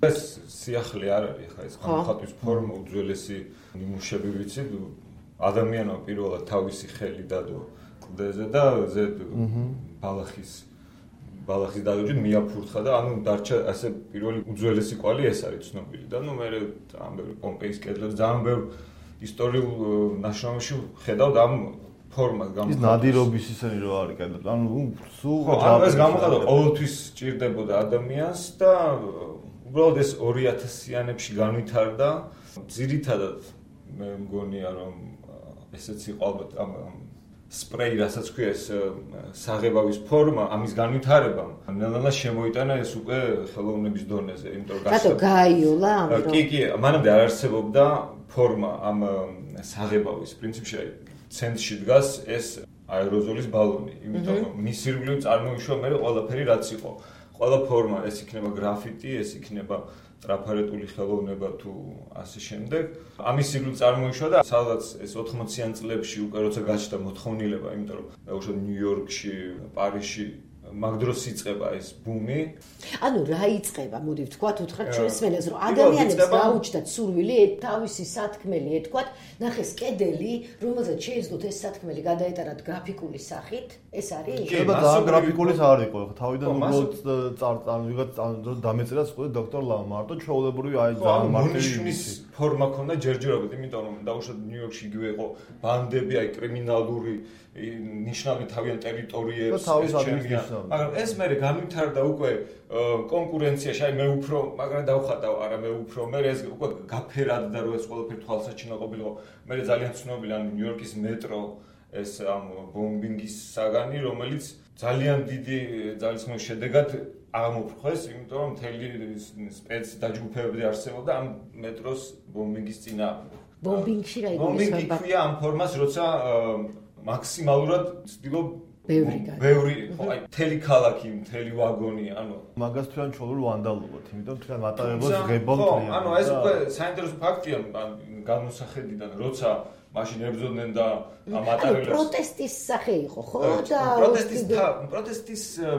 ეს სიახლე არ არის ხა ეს გამოხატვის ფორმა უძველესი ნიმუშები ვიცით ადამიანმა პირველად თავისი ხელი დადო კლდეზე და ზედ ბალახის დადოჯით მიაფურთხა და ანუ დარჩა ასე პირველი უძველესი კვალი ეს არის ცნობილი და ნუ მე ძალიან ბევრი პომპეის კედლებს ძალიან ბევრ ისტორიულ ნაშრომებში ხედავთ ამ ფორმას გამოხატვის. ის ნადირობის ისენი რო არის კედლები. ანუ სულ ეს გამოხატვა ყოველთვის ჭირდებოდა ადამიანს და უბრალოდ ეს 2000-იანებში განვითარდა. ძირითადად მე მგონია რომ ესეც იყო ალბათ ამ სპრეი, რასაც ქვია ეს საღებავის ფორმა, ამის განვითარებამ ნელა შემოიტანა ეს უკვე ხელოვნების დონეზე, იმიტომ რომ რატო გააიოლა? კი, მანამდე არ არსებობდა ფორმა ამ საღებავის პრინციპში ცენტრში დგას ეს აეროზოლის ბალონი, იმიტომ რომ მის ირგვლივ წარმოიშვა მე ყველაფერი რაც იყო. ყველა ფორმა, ეს იქნება გრაფიტი, ეს იქნება ტრაფარეტული ხელოვნება თუ ასე შემდეგ. ამის ირგვლივ წარმოიშვა და სადაც ეს 80-იან წლებში უკვე როცა გაჩნდა მოთხოვნილება, იმიტომ რომ უშუალოდ ნიუ-იორკში, პარიზში მაგ დროს იწყება ეს ბუმი. ანუ რა იწყება? მოდი ვთქვათ უთხრათ ჩვენს მელას რომ ადამიანებს გაუჩნდათ სურვილი თავისი სათქმელი ეთქვათ, ნახეს კედელი, რომელზეც შეეძლოთ ეს სათქმელი გადაეტარათ გრაფიკული სახით, ეს არის? შეიძლება ძალიან გრაფიკულის არ იყო, ხო, თავიდან უბრალოდ ვიღაც დამეწერა სულ დოქტორ ლამარტო ჩვეულებრივი აი ძალიან მარტივი ფორმა ქონდა ჯერჯერობით, იმიტომ რომ დაუშვათ ნიუ-იორკში იგივე იყო ბანდები, აი კრიმინალური ნიშნავენ თავიანთ ტერიტორიებს, მაგრამ ეს მე განვითარდა უკვე კონკურენციაში, აი მე უფრო, მაგრამ დავხატავ, არა მე უფრო, მე ეს უკვე გაფერადდა რომ ეს ყველაფერი თვალსაჩინო ყოფილიყო. მე ძალიან ცნობილი ანუ ნიუ-იორკის მეტრო ეს ამ ბომბინგის საგანი, რომელიც ძალიან დიდი ძალისხმევის შედეგად აღმოფრქვეს, იმიტომ რომ მთელი სპეცი დაჯგუფებები არსებობდა ამ მეტროს ბომბინგის წინააღმდეგ. ბომბინგში რა იგულისხმება? ბომბინგი ამ ფორმას, როცა მაქსიმალურად ცდილობ ბევრი, ხო, აი, მთელი ქალაქი, მთელი ვაგონი, ანუ მაგას თქვენ ჩოლურ ვანდალობთ, იმიტომ თქვენ მატარებელს ღებავთ. ხო, ანუ ეს უკვე საინტერესო ფაქტია განმოსახედიდან, როცა მაშინ ებრძოდნენ და ამატარებლებს. პროტესტის სახე იყო, ხო? და პროტესტის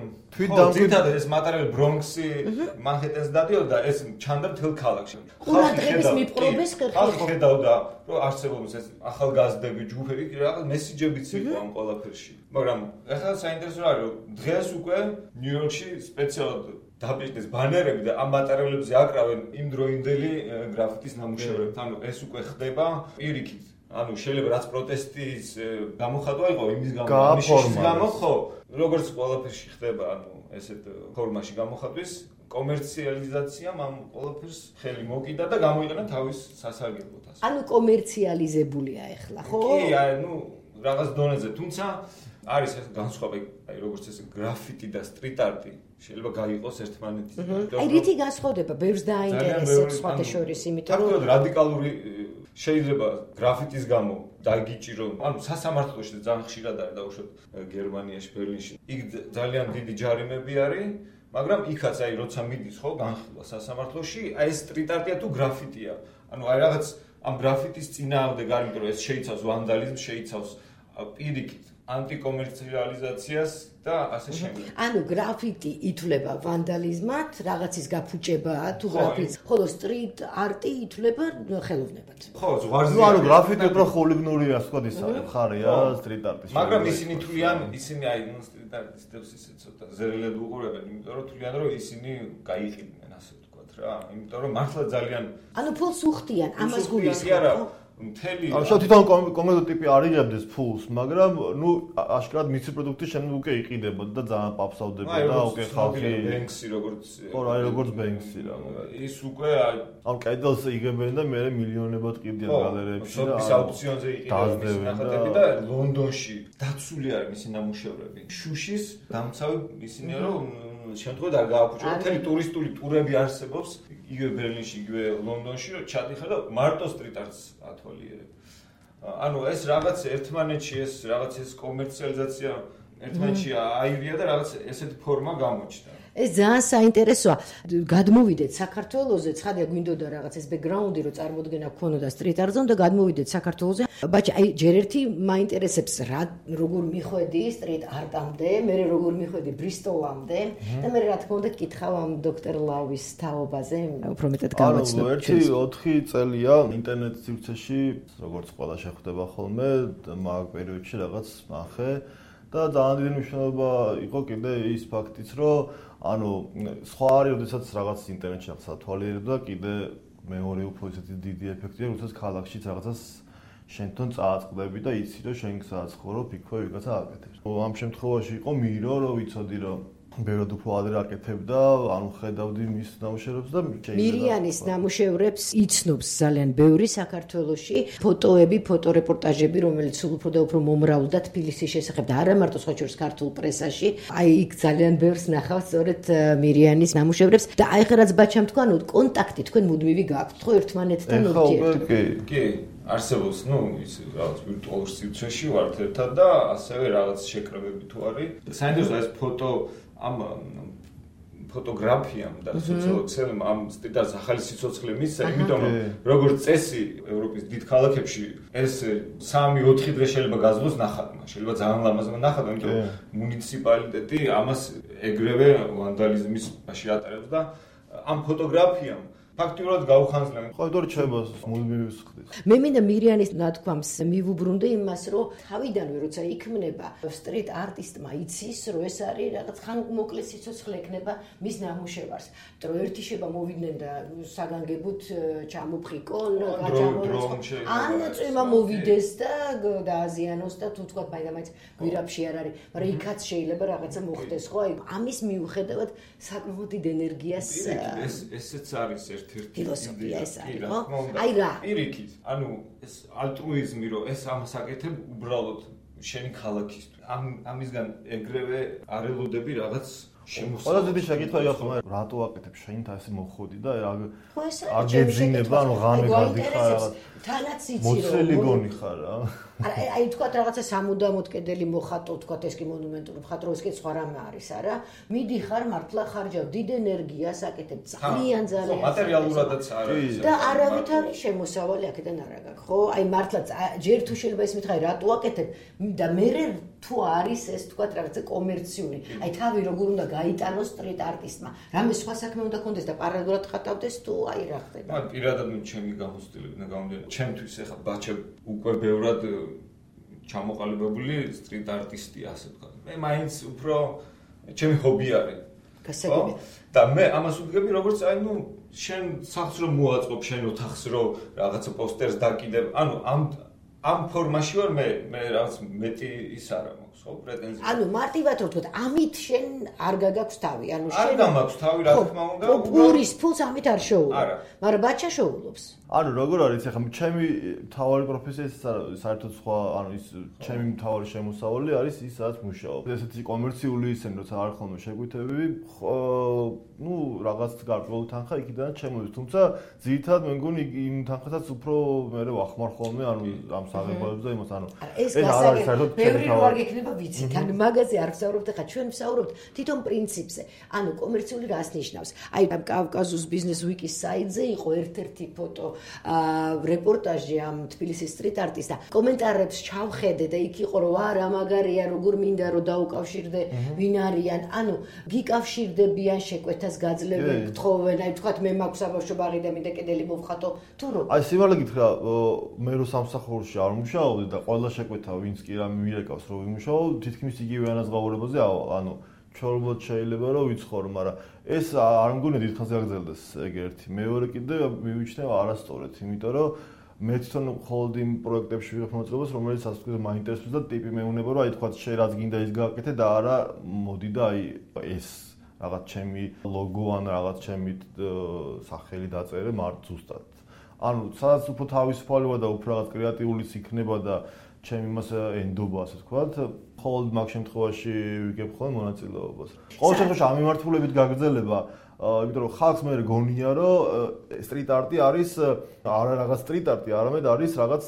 თვითონ ეს მატარებელი ბრონქსი, მანჰეტენს დადიოდა და ეს ჩანდა მთელ ქალაქში. ყურადღების მიპყრობის ხალხი ხედავდა, რომ არსებობს ეს ახალგაზრდები, ჯგუფები, რაღაც მესიჯებიც იყო ამ ყველაფერში. მაგრამ ახლა საინტერესო არის, რომ დღეს უკვე ნიუ-იორკში სპეციალურად დაპირდეს ბანერები და ამ მატარებლებზე აკრავენ იმდროინდელი გრაფიტის ნამუშევრებს. ანუ ეს უკვე ხდება პირიქით. ანუ შეიძლება რაც პროტესტის გამოხატვა იყო იმის გამო, ხო, როგორც ყველაფერში ხდება, ანუ ესეთ ფორმაში გამოხატვის კომერციალიზაციამ ამ ყველაფერს ხელი მოკიდა და გამოიყენა თავის სასარგებლოდ. ანუ კომერციალიზებულია ახლა, ხო? კი, ანუ რაღაც დონეზე, თუმცა არის ეს განსხვავება, აი როგორც ეს გრაფიტი და სტრიტ არტი შეიძლება გაიყოს ერთმანეთისგან. აი რითი განსხვავდება? ბევრს დააინტერესებს სხვათა შორის, იმიტომ რომ ფაქტობრივად რადიკალური შეიძლება გრაფიტის გამო დაგიჭირო, ანუ სასამართლოში ძალიან ხშირად არის დაუშვათ გერმანიაში, ბერლინში. იქ ძალიან დიდი ჯარიმები არის, მაგრამ იქაც აი როცა მიდის ხო განხილვა სასამართლოში, აი ეს სტრიტ არტია თუ გრაფიტია. ანუ აი რაღაც ამ გრაფიტის წინააღმდეგ არის, იმიტომ რომ ეს შეიცავს ვანდალიზმს, შეიცავს პირიქით ანტიკომერციალიზაციას და ასე შემდეგ. ანუ გრაფიტი ითვლება ვანდალიზმად, რაღაცის გაფუჭებაა თუ გრაფიტი, ხოლო სტრიტ არტი ითვლება ხელოვნებად. ხო, ზღვარზე. ანუ გრაფიტი უფრო ხოლიგნურია, სხვა ის ხარია სტრიტ არტის. მაგრამ ისინი თვლიან, ისინი აი სტრიტ არტისტებს ისე ცოტა ზერელად უყურებენ, იმიტომ რომ თვლიან, რომ ისინი გაიყიდნენ, ასე ვთქვათ რა. იმიტომ რომ მართლა ძალიან ანუ ფულს უხდიან, ამას გულისხმობ. მთელი ანუ თვითონ კომედოტიპი არ იღებდეს ფულს, მაგრამ ნუ აშკარად მისი პროდუქტი შემდეგ უკვე იყიდებოდა და ძალიან პაფსავდებოდა და უკვე ხალხი ბენქსი როგორც ხო, აი როგორც ბენქსი რა. ის უკვე ამ კედელს იღებენ და მე მილიონებად ყიდიან გალერეებში და ის აუქციონზე იყიდნენ ნახატები და ლონდონში დაცული არის მისი ნამუშევრები. შუშის დამცავი ისინია რომ შემთხვევით არ გააფუჭებია, მთელი ტურისტული ტურები არსებობს იგივე ბერლინში, იგივე ლონდონში, რომ ჩადიხარ და მარტო სტრიტ არტს ათვალიერებ. ანუ ეს რაღაც ერთმანეთში ეს რაღაც ეს კომერციალიზაცია ერთმანეთში აირია და რაღაც ესეთი ფორმა გამოჩნდა. ეს ძალიან საინტერესოა. გადმოვიდეთ საქართველოზე, ცხადია გვინდოდა რაღაც ეს ბექგრაუნდი, რომ წარმოდგენა გქონოდა სტრიტ არტზე და გადმოვიდეთ საქართველოზე. ბაჭი, აი ჯერ ერთი მაინტერესებს რა როგორ მიხვედი სტრიტ არტამდე, მე როგორ მიხვედი ბრისტოლამდე და მე რა თქმა უნდა კითხავ ამ დოქტორ ლავის თაობაზე, უფრო მეტად გავაცნობ. ანუ 1-4 წელია ინტერნეტ სივრცეში, როგორც ყველა შეხვდება ხოლმე, მაგ პერიოდში რაღაც მახე და ძალიან დიდი მნიშვნელობა იყო კიდე ის ფაქტიც, რომ ანუ სხვა არის, როდესაც რაღაც ინტერნეტში რაღაცა თვალიერებდა, კიდე მეორე უფრო ისეთი დიდი ეფექტია, როდესაც ქალაქშიც რაღაცას შენთან წააწყდები და იცი რომ შენ გსაცხორო ფიქრე ვიღაცა აკეთებს. ამ შემთხვევაში იყო მირო, რომ ვიცოდი რომ ბევრად უფრო ადრე აკეთებდა, ანუ ხედავდი მის ნამუშევრებს და მირიანის ნამუშევრებს იცნობს ძალიან ბევრი საქართველოში, ფოტოები, ფოტორეპორტაჟები, რომელიც სულ უფრო და უფრო მომრავლდა თბილისის შესახებ და არა მარტო სხვა შორის ქართულ პრესაში. აი იქ ძალიან ბევრს ნახავ სწორედ მირიანის ნამუშევრებს და აი ხა რაც ბაჩამ თქვა, ნუ კონტაქტი თქვენ მუდმივი გაქვთ ხო ერთმანეთთან ურთიერთობა. კი, არსებობს, ის რაღაც ვირტუალურ სივრცეში ვართ ერთად და ასევე რაღაც შეკრებები თუ არის. საინტერესოა ეს ფოტო ამ ფოტოგრაფიამ და სოციოლოგიამ ამ სტიტას ახალი სიცოცხლე მისცა, იმიტომ რომ როგორც წესი ევროპის დიდ ქალაქებში ეს 3-4 დღე შეიძლება გაზრდოს ნახატმა, შეიძლება ძალიან ლამაზმა ნახატმა, იმიტომ რომ მუნიციპალიტეტი ამას ეგრევე ვანდალიზმის ბაში ატარებს და ამ ფოტოგრაფიამ ფაქტიურად გაუხანძლებენ. ყოველდღე ჩებას მუდმივი ხდის. მე მინდა მირიანის ნათქვამს მივუბრუნდე იმას, რომ თავიდანვე როცა იქმნება სტრიტ არტისტმა იცის, რომ ეს არის რაღაც ხანმოკლე სიცოცხლე ექნება მის ნამუშევარს. რომ ერთი შეება მოვიდნენ და საგანგებოდ ჩამოფხიკონ, გაჩამოროცხონ. ან წვიმა მოვიდეს და დააზიანოს და თუ თქვა მაინც გვირაბში არ არის, მაგრამ იქაც შეიძლება რაღაცა მოხდეს, ხო? აი ამის მიუხედავად საკმაოდ დიდ ენერგიას ესეც არის ფილოსოფია ეს არის, ხო? აი რა. პირიქით, ანუ ეს ალტრუიზმი, რომ ეს ამას აკეთებ უბრალოდ შენი ქალაქისთვის. ამისგან ეგრევე არ ელოდები რაღაც შემოსავალი. ყველა დიდი შეკითხვა იყო ხომ, რატო აკეთებ შენ ასე მოხოდი და არ გეძინება, ანუ ღამე გადიხარ რაღაც. თანაც იცი რომ მოწელი გონი ხარ რა. აი თქვა რაღაცა სამუდამოდ კედელი მოხატო, თქვა ეს კი მონუმენტური მხატვრობის ეს კი სხვა რამე არის, არა? მიდიხარ მართლა ხარჯავ დიდ ენერგიას აკეთებ ძალიან ძალიან მატერიალურადაც არის და არავით არის შემოსავალი აქედან არ აგაკ, ხო? აი მართლა ჯერ თუ შეიძლება ის მითხრა რატო აკეთებ და მე თუ არის ეს თქვა რაღაცა კომერციული. აი თავი როგორ უნდა გაიტანოს სტრიტ არტისტმა. რამე სხვა საქმე უნდა კონდეს და პარალელურად ხატავდეს თუ აი რა ხდება. მაგ პირადად ჩემი გამოცდილებით და გამოდიან. ჩემთვის ახლა ბაჩა უკვე ბევრად ჩამოყალიბებული სტრიტ არტისტია, ასე ვთქვათ. მე მაინც უფრო ჩემი ჰობი არის. გასაგებია. და მე ამას ვდგები, როგორც აი შენ სახს რომ მოაწყობ შენ ოთახს რომ რაღაცა პოსტერს დაკიდებ. ანუ ამ ფორმაში ვარ მე რაღაც მეტი ის არა მაქვს, ხო, პრეტენზია. ანუ მარტივად რო ვთქვათ, ამით შენ არ გაგაქვს თავი, ანუ შენ არ გამაქვს თავი, რა თქმა უნდა, პურის ფულს ამით არ შოულობ. მაგრამ ბაჩა შოულობს. ანუ როგორ არის ახლა ჩემი მთავარი პროფესია ის საერთოდ სხვა, ანუ ის ჩემი მთავარი შემოსავალი არის ის სადაც მუშაობ. ესეთი კომერციული ისენი როცა არ ხოლმე შეგვითები, რაღაც გარკვეული თანხა იქიდან ჩემოდის, თუმცა ძირითადად მე მგონი იმ თანხასაც უფრო მე ვახმარ ხოლმე, ანუ ამ საღებავებს და იმას, ანუ ეს არ არის საერთოდ ჩემი თავი. იქნება ვიცით, ანუ მაგაზე არ ვსაუბრობთ, ხა ჩვენ ვსაუბრობთ თვითონ პრინციპზე. ანუ კომერციული რას ნიშნავს? აი ამ კავკასიის ბიზნეს ვიკის საიტზე იყო ერთ-ერთი ფოტო რეპორტაჟი ამ თბილისის სტრიტ არტისტა. კომენტარებს ჩავხედე და იქ იყო რომ რა მაგარია, როგორ მინდა რომ დაუკავშირდე ვინ არიან. ანუ გიკავშირდებიან შეკვეთას გაძლევენ, გთხოვენ, აი თქვათ მე მაქვს საბავშვო ბაღი და მინდა კედელი მოვხატო, თუ რო. აი სიმართლე გითხრა, მე რო სამსახურში არ ვმუშაობდი და ყველა შეკვეთა ვინც კი რამე მირეკავს რომ ვიმუშაო, თითქმის იგივე ანაზღაურებაზე, ანუ ჩორბოთ შეიძლება რომ ვიცხოვრო, მაგრამ ეს არ მგონია დიდხანს გაგრძელდეს ეგ ერთი. მეორე კიდე მივიჩნევა არასწორად, იმიტომ რომ მე თვითონ მხოლოდ იმ პროექტებში ვიღებ მოწყობას, რომელიც ასე ვთქვათ, მაინტერესებს და ტიპი მეუნება, რომ აი თქვათ შე რაც გინდა ის გააკეთე და არა მოდი და აი ეს რაღაც ჩემი ლოგო ან რაღაც ჩემი სახელი დაწერე მართ ზუსტად. ანუ სადაც უფრო თავისუფალება და უფრო რაღაც კრეატიულიც იქნება და ჩემ იმას ენდობა, ასე ვთქვათ, მხოლოდ მაგ შემთხვევაში ვიგებ ხოლმე მონაწილეობას. ყოველ შემთხვევაში ამ მიმართულებით გაგრძელება იმიტომ რომ ხალხს მე გონია რომ სტრიტ არტი არის არა რაღაც სტრიტ არტი, არამედ არის რაღაც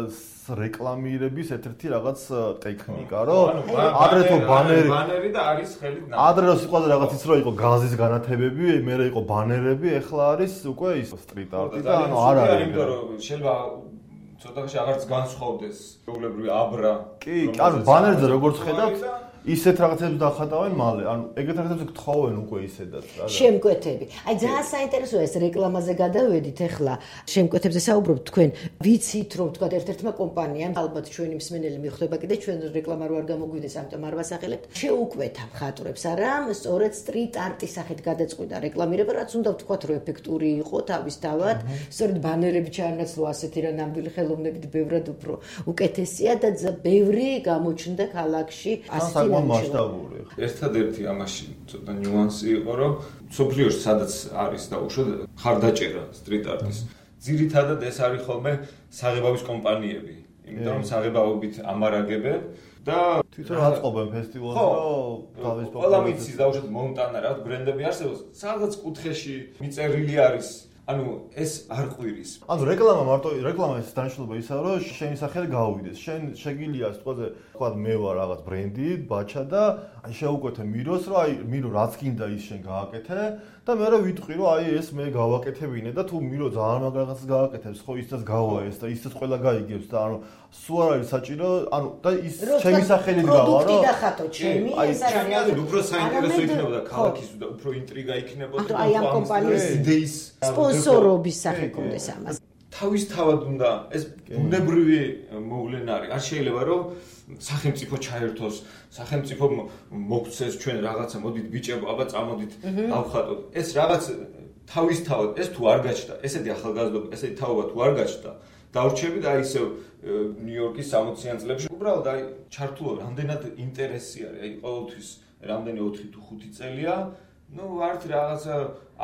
რეკლამირების ერთ-ერთი რაღაც ტექნიკა, რომ ადრე თუ ბანერი და არის ხელით ადრე რომ სიყვაზე რაღაც ის რომ იყო გაზის განათებები, მერე იყო ბანერები, ეხლა არის უკვე ის სტრიტ არტი და ანუ არ არის. იმიტომ რომ შეიძლება ცოტაში აღარც განსხვავდეს პრობლემური აბრა. კი, ანუ ბანერზე როგორც ხედავთ ისეთ რაღაცებს დახატავენ მალე, ანუ ეგეთ რაღაცებს გთხოვენ უკვე ისედაც რა. შემკვეთები. აი ძალიან საინტერესოა ეს რეკლამაზე გადავედით ახლა. შემკვეთებზე საუბრობთ თქვენ. ვიცით რომ თქვა ერთ-ერთმა კომპანიამ, ალბათ ჩვენი მსმენელი მიხვდება კიდე ჩვენ რეკლამა რო არ გამოგვიდეს, ამიტომ არ ვასახელებთ. შეუკვეთა მხატვრებს არა, სწორედ სტრიტ არტის სახით გადაწყვიტა რეკლამირება, რაც უნდა ვთქვათ რომ ეფექტური იყო თავისთავად. სწორედ ბანერები ჩაანაცვლა ასეთი რა ნამდვილი ხელოვნებით ბევრად უფრო უკეთესია და ბევრი გამოჩნდა ქალაქში ასეთი მასშტაბური. ერთადერთი ამაში ცოტა ნიუანსი იყო, რომ სოფლიოში სადაც არის დაუშვათ ხარდაჭერა სტრიტ არტის. ძირითადად ეს არის ხოლმე საღებავის კომპანიები, იმიტომ რომ საღებავობით ამარაგებენ და თვითონ აწყობენ ფესტივალს, რომ თავის ყველა მიცის დაუშვათ მონტანა რა ბრენდები არსებობს, სადაც კუთხეში მიწერილი არის. ანუ ეს არ ყვირის. ანუ რეკლამა მარტო რეკლამის დანიშნულება ისაა, რომ შენი სახელი გავუვიდეს. შენ შეგილია სიტყვაზე, თქვა მე ვარ რაღაც ბრენდი, ბაჩა და აი შეუკვეთე მიროს, რომ აი მირო რაც გინდა ის შენ გააკეთე და მე რა ვიტყვი, რომ აი ეს მე გავაკეთებინე და თუ მირო ძალიან მაგ რაღაცას გააკეთებს, ხო ისაც გავა ეს და ისაც ყველა გაიგებს და ანუ სულ არ არის საჭირო, ანუ და ის ჩემი სახელით გავა, რომ პროდუქტი დახატო ჩემი, ეს არის უფრო საინტერესო იქნებოდა ქალაქის და უფრო ინტრიგა იქნებოდა და აი ამ კომპანიის იდეის სპონსორობის სახე კონდეს ამას. თავისთავად უნდა ეს ბუნებრივი მოვლენა არის. არ შეიძლება რომ სახელმწიფო ჩაერთოს, სახელმწიფო მოგცეს ჩვენ რაღაცა, მოდით ბიჭებო, აბა წამოდით დავხატოთ. ეს რაღაც თავისთავად ეს თუ არ გაჩნდა, ესეთი ახალგაზრდობა, ესეთი თაობა თუ არ გაჩნდა, დავრჩებით აი ისევ ნიუ-იორკის 60-იან წლებში. უბრალოდ აი ჩართულობა, რამდენად ინტერესი არის, აი ყოველთვის რამდენი 4 თუ 5 წელია, ну ვართ რაღაცა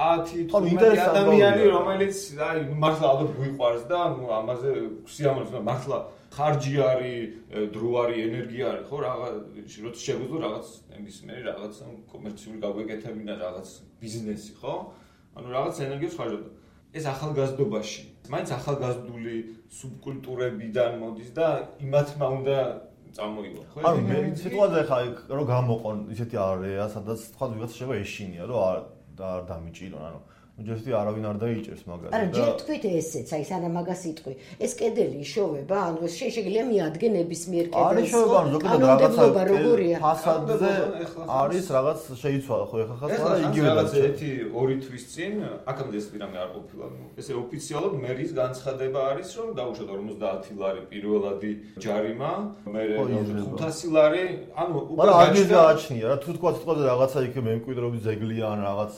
10-15 ადამიანი, რომელიც აი მართლა ალბათ გვიყვარს და ну ამაზე სიამოვნებს, მართლა ხარჯი არის, დრო არის, ენერგია არის, ხო, რაღაც როცა შეგვიძლია რაღაც ნებისმიერი რაღაც კომერციული გაგვეკეთებინა რაღაც ბიზნესი, ხო? ანუ რაღაც ენერგიას ხარჯავდა. ეს ახალგაზრდობაში, მაინც ახალგაზრდული სუბკულტურებიდან მოდის და იმათმა უნდა წამოიღო, ხო? ანუ მე სიტუაცია ხა რომ გამოყონ ისეთი არეა, სადაც თქვა ვიღაც შეიძლება ეშინია, რომ არ დამიჭირონ, ანუ ჯერჯერობით არავინ არ დაიჭერს მაგას. არა, ჯერ თქვით ესეც, აი სანამ მაგას იტყვი. ეს კედელი იშოვება, ანუ შეიძლება მიადგენ ნებისმიერ კედელს. არის შოვება, ანუ ზოგადად რაღაცა ფასადზე არის რაღაც შეიცვალა, ხო ეხლა ხა იგივე რაღაც 1-2 თვის წინ, აქამდე ეს რამე არ ყოფილა. ესე ოფიციალურად მერის განცხადება არის, რომ დაუშვათ 50 ლარი პირველადი ჯარიმა, მე 500 ლარი, ანუ უკვე გააჩნია რა, თუ თქვა სიტყვაზე რაღაცა იქ მემკვიდრეობის ძეგლია ან რაღაც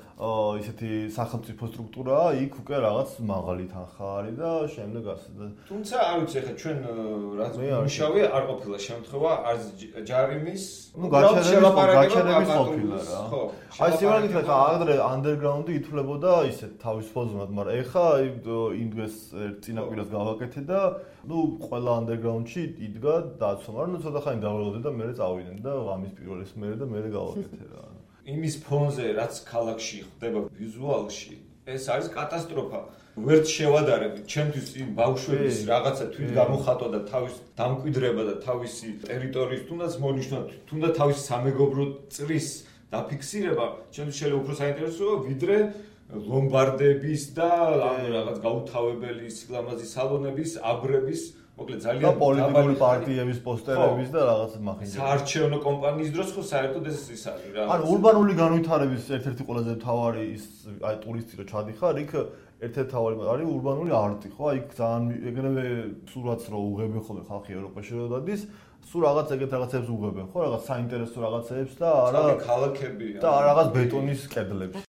ისეთი სახელმწიფო სტრუქტურაა, იქ უკვე რაღაც მაღალი თანხა არის და შემდეგ ასე. თუმცა არ ვიცი ახლა ჩვენ რაც მუშავე არ ყოფილა შემთხვევა არც ჯარიმის, ну გაჩერების ყოფილა რა. აი სიმართლე ხა ადრე ანდერგრაუნდი ითვლებოდა ისეთ თავისუფლად, მაგრამ ეხა იმ დღეს წინაპირას გავაკეთე და ну ყველა ანდერგრაუნდში იდგა დაცვა, მაგრამ ну ცოტა ხანი დავრელოდე და მე წავიდნენ და ღამის პირველის მერე და მე გავაკეთე რა. იმის ფონზე რაც ქალაქში ხდება ვიზუალში ეს არის კატასტროფა. ვერც შევადარებით, ჩემთვის იმ ბავშვების რაღაცა თვით გამოხატვა და თავის დამკვიდრება და თავისი ტერიტორიის თუნდაც მონიშნა, თუნდაც თავისი სამეგობრო წრის დაფიქსირება, ჩემთვის შეიძლება უფრო საინტერესოა ვიდრე ლომბარდების და რაღაც გაუთავებელი სილამაზის სალონების, აბრების მოკლედ ძალიან პოლიტიკური პარტიების პოსტერების და რაღაც მახინჯები. საარჩევნო კომპანიის დროს ხო საერთოდ ეს არის რა. ანუ ურბანული განვითარების ერთ-ერთი ყველაზე მთავარი ის აი ტურისტი რო ჩადიხარ, იქ ერთ-ერთი მთავარი არის ურბანული არტი, ხო? აი ძალიან ეგრევე სურათს რო უღებენ ხოლმე ხალხი ევროპაში რო დადის, სულ რაღაც ეგეთ რაღაცებს უღებენ, ხო? რაღაც საინტერესო რაღაცებს და არა ქალაქები და რაღაც ბეტონის კედლებს.